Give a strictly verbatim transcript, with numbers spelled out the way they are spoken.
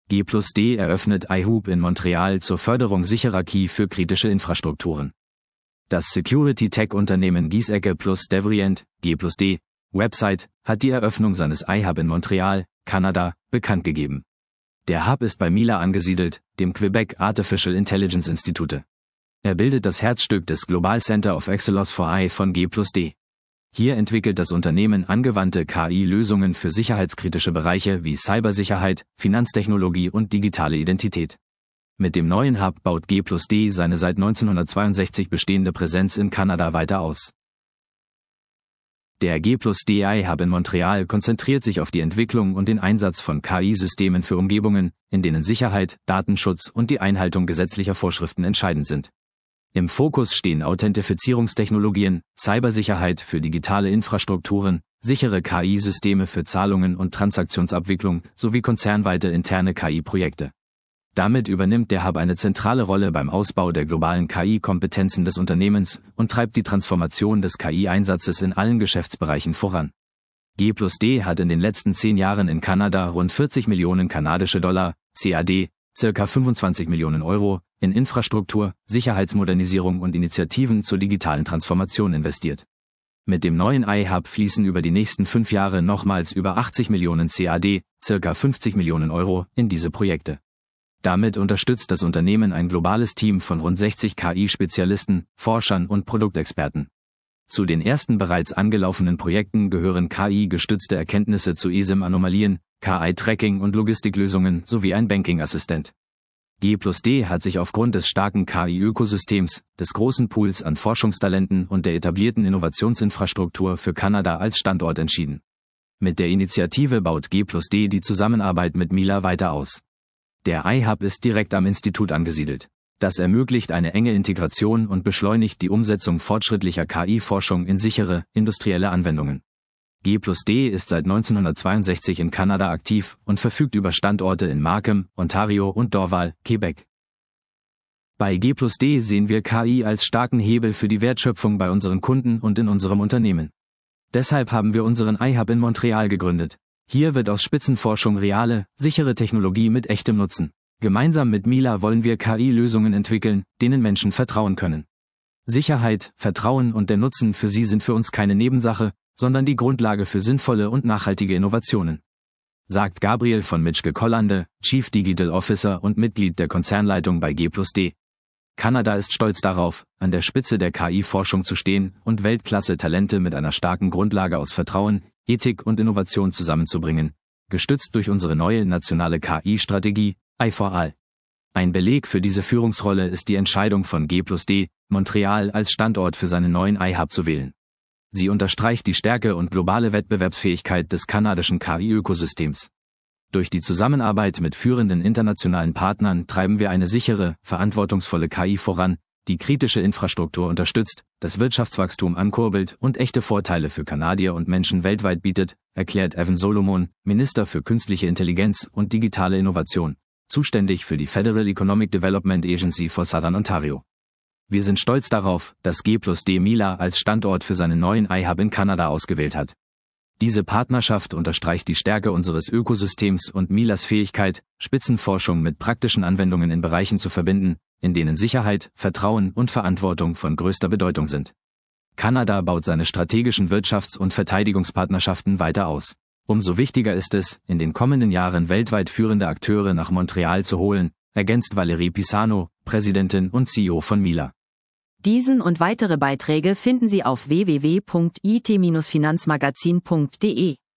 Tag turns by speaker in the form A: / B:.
A: G plus D eröffnet iHub in Montreal zur Förderung sicherer Key für kritische Infrastrukturen. Das Security-Tech-Unternehmen Giesecke plus Devrient, G plus D, Website, hat die Eröffnung seines iHub in Montreal, Kanada, bekannt gegeben. Der Hub ist bei Mila angesiedelt, dem Quebec Artificial Intelligence Institute. Er bildet das Herzstück des Global Center of Excellence for I von G plus D. Hier entwickelt das Unternehmen angewandte K I-Lösungen für sicherheitskritische Bereiche wie Cybersicherheit, Finanztechnologie und digitale Identität. Mit dem neuen Hub baut G plus D seine seit neunzehnhundertzweiundsechzig bestehende Präsenz in Kanada weiter aus. Der G plus D iHub in Montreal konzentriert sich auf die Entwicklung und den Einsatz von K I-Systemen für Umgebungen, in denen Sicherheit, Datenschutz und die Einhaltung gesetzlicher Vorschriften entscheidend sind. Im Fokus stehen Authentifizierungstechnologien, Cybersicherheit für digitale Infrastrukturen, sichere K I-Systeme für Zahlungen und Transaktionsabwicklung sowie konzernweite interne K I-Projekte. Damit übernimmt der Hub eine zentrale Rolle beim Ausbau der globalen K I-Kompetenzen des Unternehmens und treibt die Transformation des K I-Einsatzes in allen Geschäftsbereichen voran. G plus D hat in den letzten zehn Jahren in Kanada rund vierzig Millionen kanadische Dollar, C A D, circa fünfundzwanzig Millionen Euro, in Infrastruktur, Sicherheitsmodernisierung und Initiativen zur digitalen Transformation investiert. Mit dem neuen iHub fließen über die nächsten fünf Jahre nochmals über achtzig Millionen C A D, circa fünfzig Millionen Euro, in diese Projekte. Damit unterstützt das Unternehmen ein globales Team von rund sechzig K I-Spezialisten, Forschern und Produktexperten. Zu den ersten bereits angelaufenen Projekten gehören K I-gestützte Erkenntnisse zu E S I M-Anomalien, K I-Tracking und Logistiklösungen sowie ein Banking-Assistent. G plus D hat sich aufgrund des starken K I-Ökosystems, des großen Pools an Forschungstalenten und der etablierten Innovationsinfrastruktur für Kanada als Standort entschieden. Mit der Initiative baut G plus D die Zusammenarbeit mit Mila weiter aus. Der iHub ist direkt am Institut angesiedelt. Das ermöglicht eine enge Integration und beschleunigt die Umsetzung fortschrittlicher K I-Forschung in sichere, industrielle Anwendungen. G plus D ist seit neunzehnhundertzweiundsechzig in Kanada aktiv und verfügt über Standorte in Markham, Ontario und Dorval, Quebec. Bei G plus D sehen wir K I als starken Hebel für die Wertschöpfung bei unseren Kunden und in unserem Unternehmen. Deshalb haben wir unseren iHub in Montreal gegründet. Hier wird aus Spitzenforschung reale, sichere Technologie mit echtem Nutzen. Gemeinsam mit Mila wollen wir K I-Lösungen entwickeln, denen Menschen vertrauen können. Sicherheit, Vertrauen und der Nutzen für sie sind für uns keine Nebensache, sondern die Grundlage für sinnvolle und nachhaltige Innovationen. Sagt Gabriel von Mitschke-Kollande, Chief Digital Officer und Mitglied der Konzernleitung bei G plus D. Kanada ist stolz darauf, an der Spitze der K I-Forschung zu stehen und Weltklasse-Talente mit einer starken Grundlage aus Vertrauen, Ethik und Innovation zusammenzubringen, gestützt durch unsere neue nationale K I-Strategie, I for All. Ein Beleg für diese Führungsrolle ist die Entscheidung von G plus D, Montreal als Standort für seinen neuen iHub zu wählen. Sie unterstreicht die Stärke und globale Wettbewerbsfähigkeit des kanadischen K I-Ökosystems. Durch die Zusammenarbeit mit führenden internationalen Partnern treiben wir eine sichere, verantwortungsvolle K I voran, die kritische Infrastruktur unterstützt, das Wirtschaftswachstum ankurbelt und echte Vorteile für Kanadier und Menschen weltweit bietet, erklärt Evan Solomon, Minister für künstliche Intelligenz und digitale Innovation, zuständig für die Federal Economic Development Agency for Southern Ontario. Wir sind stolz darauf, dass G plus D Mila als Standort für seinen neuen iHub in Kanada ausgewählt hat. Diese Partnerschaft unterstreicht die Stärke unseres Ökosystems und Milas Fähigkeit, Spitzenforschung mit praktischen Anwendungen in Bereichen zu verbinden, in denen Sicherheit, Vertrauen und Verantwortung von größter Bedeutung sind. Kanada baut seine strategischen Wirtschafts- und Verteidigungspartnerschaften weiter aus. Umso wichtiger ist es, in den kommenden Jahren weltweit führende Akteure nach Montreal zu holen, ergänzt Valérie Pisano, Präsidentin und C E O von Mila.
B: Diesen und weitere Beiträge finden Sie auf w w w punkt i t Bindestrich finanzmagazin punkt d e.